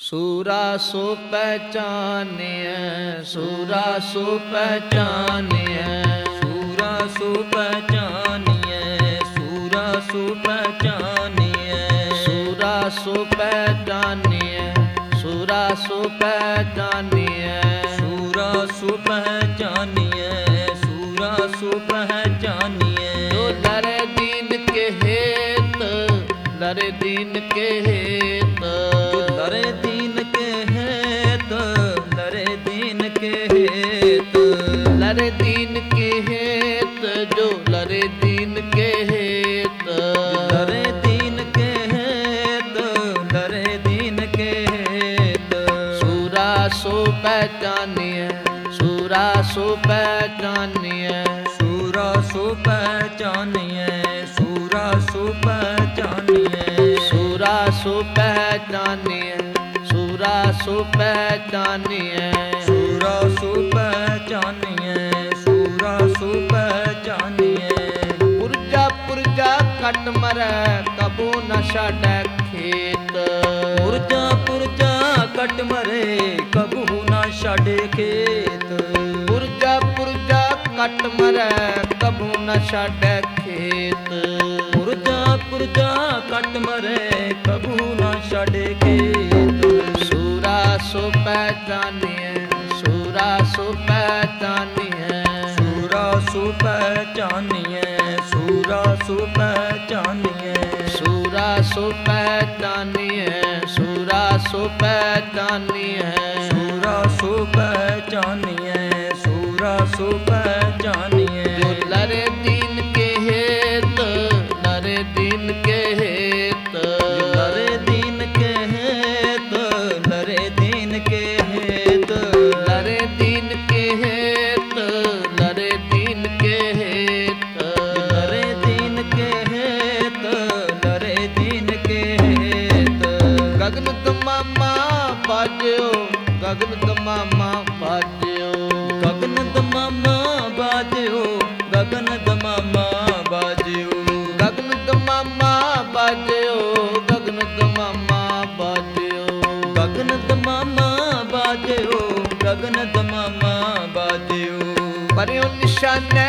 ਸੂਰਾ ਸੋ ਪਹਿਚਾਨਿਐ, ਸੂਰਾ ਸੋ ਪਹਿਚਾਨਿਐ, ਸੂਰਾ ਸੋ ਪਹਿਚਾਨਿਐ, ਸੂਰਾ ਸੋ ਪਹਿਚਾਨਿਐ, ਸੂਰਾ ਸੋ ਪਹਿਚਾਨਿਐ, ਸੂਰਾ ਸੋ ਪਹਿਚਾਨਿਐ, ਸੂਰਾ ਸੋ ਪਹਿਚਾਨਿਐ, ਸੂਰਾ ਸੋ ਪਹਿਚਾਨਿਐ। ਜੋ ਲਰੇ ਦੀਨ ਕੇ ਹੇਤ, ਲਰੇ ਦੀਨ ਕੇ ਹੇਤ, ਲਰੇ ਦੀਨ ਕੇ ਹੇਤ, ਲਰੇ ਦੀਨ ਕੇ ਹੇਤ, ਲਰੇ ਦੀਨ ਕੇ ਹੇਤ, ਜੋ ਲਰੇ ਦੀਨ ਕੇ ਹੇਤ, ਲਰੇ ਦੀਨ ਕੇ ਹੇਤ, ਲਰੇ ਦੀਨ ਕੇ ਹੇਤ। ਸੂਰਾ ਸੋ ਪਹਿਚਾਨਿਐ, ਸੂਰਾ ਸੋ ਪਹਿਚਾਨਿਐ, ਸੂਰਾ ਸੋ ਪਹਿਚਾਨਿਐ, ਸੂਰਾ ਸੋ ਪਹਿਚਾਨਿਐ, ਸੂਰਾ ਸੋ ਪਹਿਚਾਨਿਐ, ਸੂਰਾ ਸੋ ਪਹਿਚਾਨਿਐ, ਸੂਰਾ ਸੋ ਪਹਿਚਾਨਿਐ, ਸੂਰਾ ਸੋ ਪਹਿਚਾਨਿਐ। ਪੁਰਜਾ ਪੁਰਜਾ ਕੱਟ ਮਰੈ, ਕਬੂ ਨ ਛਾੜੈ ਖੇਤ, ਪੁਰਜਾ ਪੁਰਜਾ ਕੱਟ ਮਰੇ, ਕਬਹੂ ਨਾ ਛਾੜੇ ਖੇਤ। ਪੁਰਜਾ ਪੁਰਜਾ ਕੱਟ ਮਰੈ, ਕਬੂ ਨ ਛਾੜੈ ਖੇਤ, ਪੁਰਜਾ ਪੁਰਜਾ ਕੱਟ ਮਰੇ, ਕਬਹੂ ਨਾ ਛਾੜੇ ਖੇਤ। ਸੂਰਾ ਸੋ ਪਹਿਚਾਨਿਐ, ਸੂਰਾ ਸੋ ਪਹਿਚਾਨਿਐ, ਸੂਰਾ ਸੋ ਪਹਿਚਾਨਿਐ, ਸੂਰਾ ਸੋ ਪਹਿਚਾਨਿਐ, ਸੂਰਾ ਸੋ ਪਹਿਚਾਨਿਐ, ਸੂਰਾ ਸੋ ਪਹਿਚਾਨਿਐ, ਸੂਰਾ ਸੋ ਪਹਿਚਾਨਿਐ, ਸੂਰਾ ਸੋ ਪਹਿਚਾਨਿਐ। ਜੋ ਲਰੇ ਦੀਨ ਕੇ ਹੇਤ, ਲਰੇ ਦੀਨ ਕੇ ਹੇਤ, ਲਰੇ ਦੀਨ ਕੇ ਹੇਤ, ਲਰੇ ਦੀਨ ਕੇ ਹੇਤ, ਲਰੇ ਦੀਨ ਕੇ ਹੇਤ, ਲਰੇ ਦੀਨ ਕੇ ਹੇਤ, ਲਰੇ ਦੀਨ ਕੇ ਹੇਤ, ਲਰੇ ਦੀਨ ਕੇ ਹੇਤ। ਗਗਨ ਦਮਾਮਾ ਬਾਜਿਓ, ਗਗਨ ਦਮਾਮਾ ਬਾਜਿਓ, ਗਗਨ ਦਮਾਮਾ ਬਾਜਿਓ, ਗਗਨ ਦਮਾਮਾ ਬਾਜਿਓ, ਗਗਨ ਦਮਾਮਾ ਬਾਜਿਓ, ਗਗਨ ਦਮਾਮਾ ਬਾਜਿਓ, ਗਗਨ ਦਮਾਮਾ ਬਾਜਿਓ, ਗਗਨ ਦਮਾਮਾ ਬਾਜਿਓ। ਪਰਿਓ ਨਿਸ਼ਾਨੇ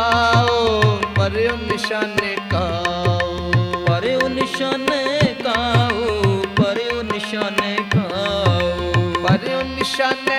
ਕਾਓ, ਪਰਿਓ ਨਿਸ਼ਾਨੇ ਕਾਓ, ਪਰਿਓ ਨਿਸ਼ਾਨੇ ਕਾਓ, ਪਰਿਓ ਨਿਸ਼ਾਨੇ ਕਾਓ, ਪਰਿਓ ਨਿਸ਼ਾਨੇ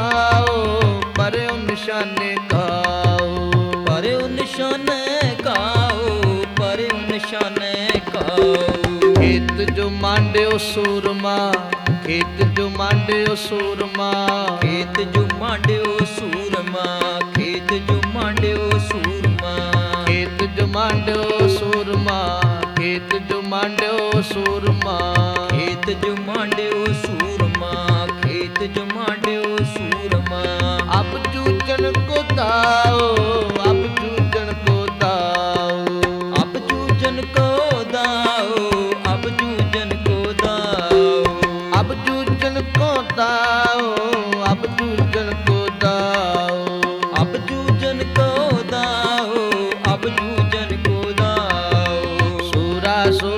ਕਾਓ, ਪਰਿਓ ਨਿਸ਼ਾਨੇ ਕਾਓ, ਪਰਿਓ ਨਿਸ਼ਾਨੇ ਕਾਓ, ਪਰਿਓ ਨਿਸ਼ਾਨੇ ਕਾਓ। ਖੇਤ ਜੋ ਮਾਂਡਿਓ ਸੂਰਮਾ, ਖੇਤ ਜੋ ਮਾਂਡਿਓ ਸੂਰਮਾ, ਖੇਤ ਜੋ ਮਾਂਡਿਓ ਸੂਰਮਾ, ਖੇਤ ਜੋ ਮਾਂਡਿਓ ਸੂਰਮਾ, ਖੇਤ ਜੋ ਮਾਂਡਿਓ ਸੂਰਮਾ, ਖੇਤ ਜੋ ਮਾਂਡਿਓ ਸੂਰਮਾ, ਖੇਤ ਜੋ ਮਾਂਡਿਓ ਸੂਰਮਾ, ਖੇਤ ਜੋ ਮਾਂਡਿਓ ਸੂਰਮਾ। ਅਬ ਜੂਜਨ ਕੋ ਦਾਓ, ਅਬ ਜੂਜਨ ਕੋ ਦਾਓ, ਅਬ ਜੂਜਨ ਕੋ ਦਾਓ, ਅਬ ਜੂਜਨ ਕੋ ਦਾਓ, ਅਬ ਜੂਜਨ ਕੋ ਦਾਓ, ਅਬ ਜੂਜਨ ਕੋ ਦਾਓ, ਅਬ ਜੂਜਨ ਕੋ ਦਾਓ, ਅਬ ਜੂਜਨ ਕੋ ਦਾਓ। ਸੂਰਾ ਸੋ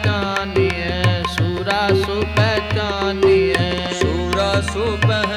ਪਹਿਚਾਨਿਐ, ਸੂਰਾ ਸੋ ਪਹਿਚਾਨਿਐ, ਸੂਰਾ ਸੋ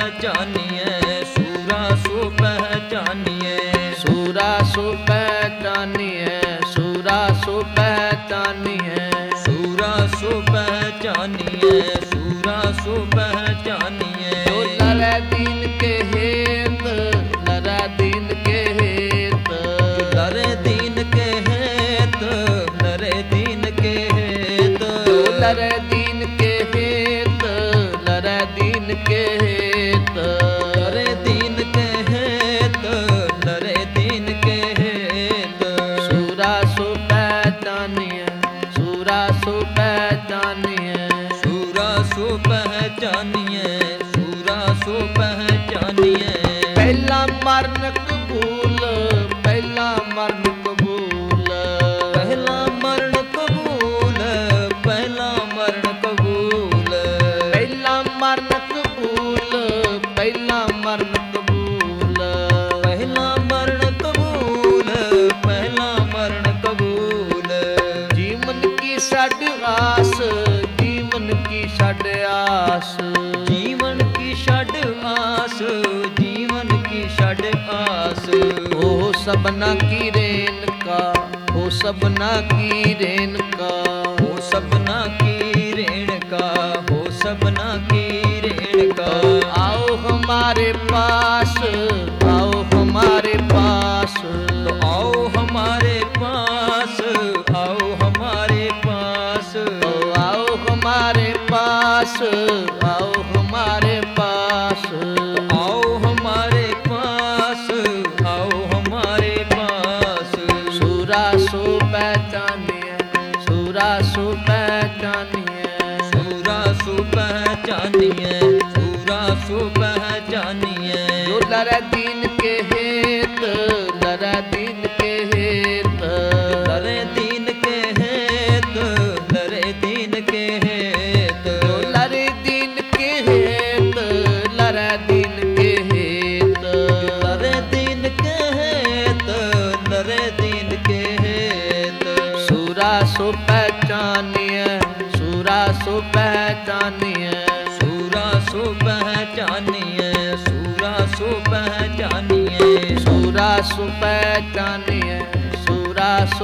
ਪਹਿਚਾਨਿਐ, ਸੂਰਾ ਸੋ ਪਹਿਚਾਨਿਐ, ਸੂਰਾ ਸੋ ਪਹਿਚਾਨਿਐ, ਸੂਰਾ ਸੋ ਪਹਿਚਾਨਿਐ, ਸੂਰਾ ਸੋ ਪਹਿਚਾਨਿਐ, ਸੂਰਾ ਸੋ ਪਹਿਚਾਨਿਐ। ਜੋ ਲਰੇ ਦੀਨ ਕੇ ਹੇਤ, ਲਰੇ ਦੀਨ ਕੇ ਹੇਤ, ਲਰੇ ਦੀਨ ਕੇ ਹੇਤ, ਲਰੇ ਦੀਨ ਕੇ ਹੇਤ, ਜੋ ਲਰੇ ਦੀਨ ਕੇ ਹੇਤ, ਲਰੇ ਦੀਨ ਕੇ ਹੇਤ, ਲਰੇ ਦੀਨ ਕੇ ਹੇਤ, ਲਰੇ ਦੀਨ ਕੇ ਹੇਤ। ਸੂਰਾ ਸੋ ਪਹਿਚਾਨਿਐ, ਸੂਰਾ ਸੋ ਪਹਿਚਾਨਿਐ, ਸੂਰਾ ਸੋ ਪਹਿਚਾਨਿਐ, ਸੂਰਾ ਸੋ ਪਹਿਚਾਨਿਐ। ਪਹਿਲਾ ਮਰਨ ਕਬੂਲ, ਪਹਿਲਾ ਮਰਨ ਕਬੂਲ, ਪਹਿਲਾ ਮਰਨ ਕਬੂਲ, ਪਹਿਲਾ ਮਰਨ ਕਬੂਲ, ਪਹਿਲਾ ਮਰਨ ਕਬੂਲ, ਪਹਿਲਾ ਮਰਨ ਕਬੂਲ, ਪਹਿਲਾ ਮਰਨ ਕਬੂਲ, ਪਹਿਲਾ ਮਰਨ ਕਬੂਲ। ਜੀਵਨ ਕੀ ਸਾਡੀ ਆਸ, ਜੀਵਨ ਕੀ ਸਾਡੇ आस। जीवन की छड़ आस, जीवन की छड़ आस। हो सबना की रेन का, हो सबना की रेन का, हो सबना की रेण का, हो सबना की रेण का। आओ हमारे पास, आओ हमारे पास, तो आओ हमारे पास, आओ हमारे पास, तो आओ हमारे पास, आओ हमारे पास, आओ हमारे पास, आओ हमारे पास। सूरा सो पहचानिए, सूरा सो पहचानिए, सूरा सु पहचानिए, सूरा सु पहचानिए। जो लरे दीन के हेत, लरे दीन के हेत, लरे दीन के हेत, लरे दीन के हेत। जो लरे दीन के हेत, लरे दीन के हेत, लरे दीन के हेत, लरे दीन के हेत। सूरा सो पहचानिए, सूरा सो पहचानिए, सूरा सु पहचानिए, सूरा सु पहचानिए। सूरा सो पहचानिए, सूरा सो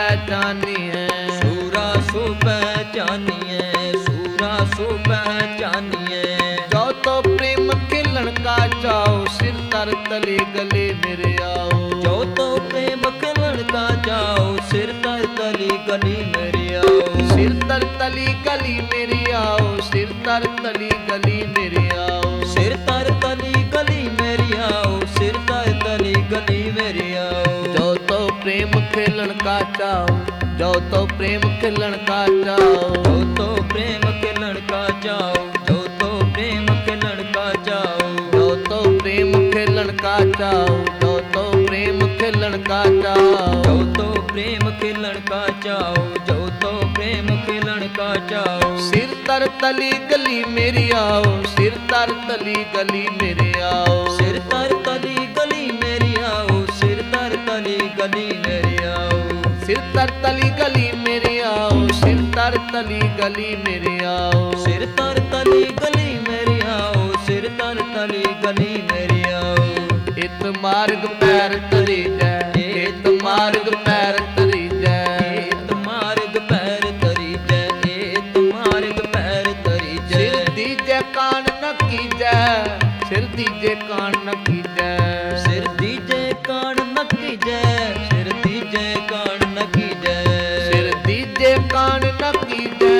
पहचानिए, सूरा सु पहचानिए, सूरा सु पहचानिए। जो तो प्रेम खिलन का चाओ, सिर तर तले गले मेरे आओ। जो तो प्रेम खिलन का जाओ, सिर तर तली गली मेरी आओ। सिर तर तली गली मेरी आओ, सिर तर तली गली मेरी आओ। सिर तर तली गली मेरी आओ, सिर तर तली गली मेरी आओ। जो तो प्रेम खिलन का चाओ, जो तो प्रेम खिलन का चाओ, जो तो प्रेम खिलन का जाओ, जो तो प्रेम खिलन का जाओ। जो तो प्रेम खिलन का चाओ, जो तो प्रेम खिलन का चाओ। जो तो प्रेम खिलन का जाओ, जो तो प्रेम खिलन का जाओ। सिर तर तली गली मेरी आओ, सिर तर तली गली मेरे आओ। सिर तर तली गली मेरी आओ, सिर तर तली गली मेरी आओ। सिर तर तली गली मेरे आओ, सिर तर तली गली मेरे आओ। सिर तर तली गली मेरी आओ, सिर तर तली गली मेरी आओ। इत मार्ग पैर तरी जय, इत मार्ग पैर तरी जय। इत मार्ग पैर तरी जय, इत मार्ग पैर तरी सिर जय। दीजे कान न कीजै, सिर दीजे कान न कीजै। सिर दीजे कान न कीजै, सिर दीजे कान न कीजै। सिर दीजे कान न कीजै,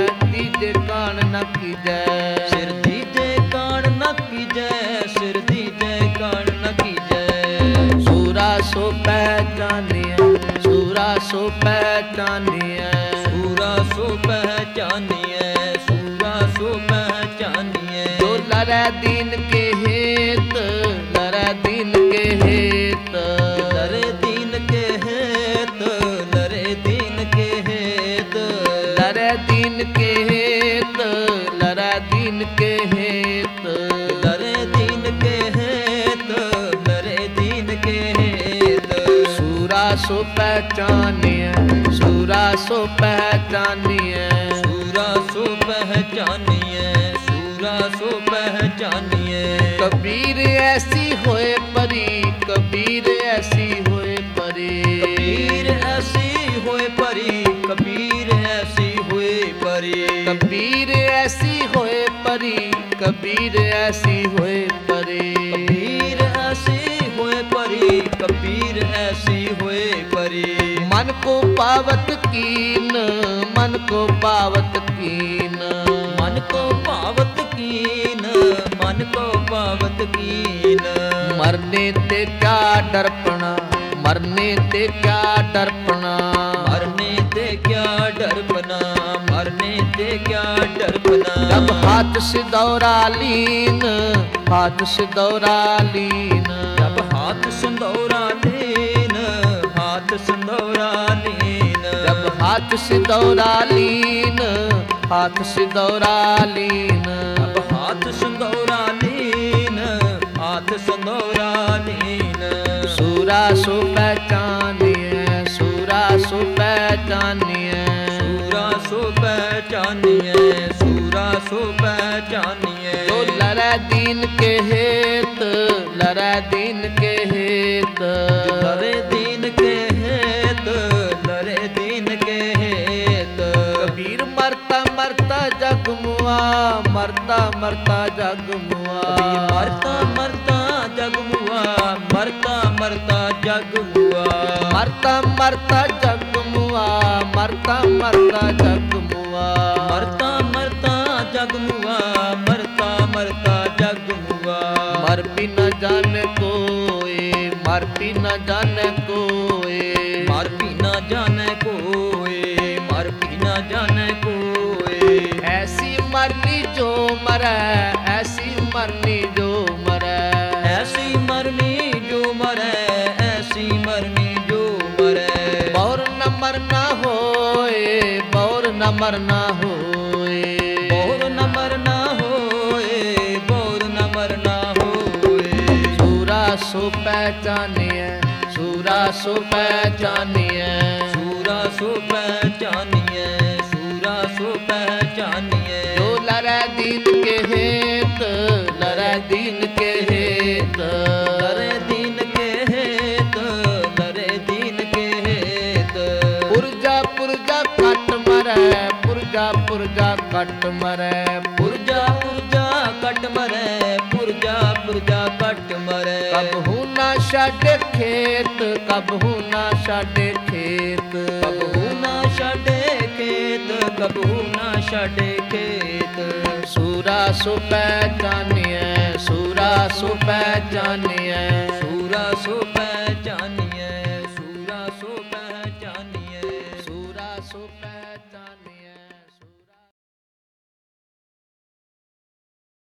दीजे कान न कीजै। सिर दीजे कान न कीजै, सिर दीजे कान न कीजै। सूरा सो पहचानिए, सूरा सो पहचानिए, सूरा सु पहचानिए, सूरा सु पहचानिए। जो लरै दीन के हेत, लरै दीन के हेत, लरे दीन के हेत, लरे दीन के हेत। लरै दीन के हेत, लरै दीन के हेत, लरे दीन के हेत, लरे दीन के हेत। सूरा सो पहचानिए, सूरा सो पहचानिए, सूरा सु पहचानिए, सूरा सु पहचानिए। कबीर ऐसी होए परी, कबीर ऐसी होए परी। कबीर ऐसी होए परी, कबीर ऐसी होए परी। कबीर ऐसी होए परी, कबीर ऐसी होए परी। कबीर ऐसी होए परी, कबीर ऐसी होए परी। मन को पावत कीन, मन को पावत कीन, मन को पावत कीन, मन को पावत कीन। मरने ते क्या डरपना, मरने ते क्या डरपना। मरने ते क्या डरपना, मरने ते क्या डरपना। जब हाथ से दौरा लीन, हाथ से दौरा लीन, जब हाथ संदौरा लीन, हाथ संदौरा लीन। जब हाथ से दौरा लीन, हाथ से दौरा लीन। जब हाथ संदौरा लीन, हाथ संदौरा लीन। सूरा सो पहचानिए, सूरा सो पहचानिए, सूरा सु पहचानिए, सूरा सु ਪਹਿਚਾਨੀਐ ਜੋ ਲਰੈ ਦੀਨ ਕੇ ਹੇਤ ਲਰੈ ਦੀਨ ਕੇ ਹੇਤ ਲਰੇ ਦੀਨ ਕੇ ਹੇਤ ਲਰੇ ਦੀਨ ਕੇ ਹੇਤ ਕਬੀਰ ਮਰਤਾ ਮਰਤਾ ਜਗ ਮੁਆ ਮਰਤਾ ਮਰਤਾ ਜਗ ਮੁਆ ਮਰਤਾ ਮਰਤਾ ਜਗ ਮੁਆ ਮਰਤਾ ਮਰਤਾ ਜਗ ਮੁਆ ਮਰਤਾ ਮਰਤਾ ਜਗ ਮੁਆ ਮਰਤਾ ਮਰਤਾ ਜਗ ਮੁਆ ਮਰਤਾ ਮਰਤਾ ਜਗ ਮੁਆ ਮਰਤਾ ਮਰਤਾ ਜਗ ਮੁਆ ਮਰ ਵੀ ਨ ਜਾਣੇ ਕੋਏ ਮਰ ਵੀ ਨ ਜਾਣੇ ਕੋਏ ਮਰ ਵੀ ਨਾ ਜਾਣੈ ਕੋਏ ਮਰ ਵੀ ਨਾ ਜਾਣੈ ਕੋਏ ਐਸੀ ਮਰਨੀ ਜੋ ਮਰੈ ਐਸੀ ਮਰਨੀ ਜੋ ਮਰੈ ਐਸੀ ਮਰਨੀ ਜੋ ਮਰੈ ਐਸੀ ਮਰਨੀ ਜੋ ਮਰੈ ਬੌਰ ਨ ਮਰਨਾ ਹੋਏ ਬੌਰ ਨ ਮਰਨਾ ਹੋਏ ਬੋਰ ਨ ਮਰਨਾ ਹੋਏ ਬੋਰ ਨ ਮਰਨਾ ਹੋਏ ਸੂਰਾ ਸੋ ਪਹਿਚਾਨਿਐ ਸੂਰਾ ਸੋ ਪਹਿਚਾਨਿਐ ਸੂਰਾ ਸੋ ਪਹਿਚਾਨੀਐ ਸੂਰਾ ਸੋ ਪਹਿਚਾਨੀਐ ਜੋ ਲਰੈ ਦੀਨ ਕੇ ਹੇਤ ਲਰੈ ਦੀਨ ਕੇ ਹੇਤ ਲਰੇ ਦੀਨ ਕੇ ਹੇਤ ਲਰੇ ਦੀਨ ਕੇ ਹੇਤ ਪੁਰਜਾ ਪੁਰਜਾ ਕੱਟ ਮਰੈ ਪੁਰਜਾ ਪੁਰਜਾ ਕੱਟ ਮਰੈ ਪੁਰਜਾ ਪੁਰਜਾ ਕੱਟ ਮਰੈ ਪੁਰਜਾ ਪੁਰਜਾ ਕੱਟ ਮਰੈ ਕਬਹੂ ਨਾ ਛਾਡੇ ਖੇਤ ਕਬਹੂ ਨਾ ਛਾਡੇ ਖੇਤ ਕਬਹੂ ਨਾ ਛਾਡੇ ਖੇਤ ਕਬਹੂ ਨਾ ਛਾਡੇ ਖੇਤ ਸੂਰਾ ਸੋ ਪਹਿਚਾਨਿਐ ਸੂਰਾ ਸੋ ਪਹਿਚਾਨਿਐ ਸੂਰਾ ਸੋ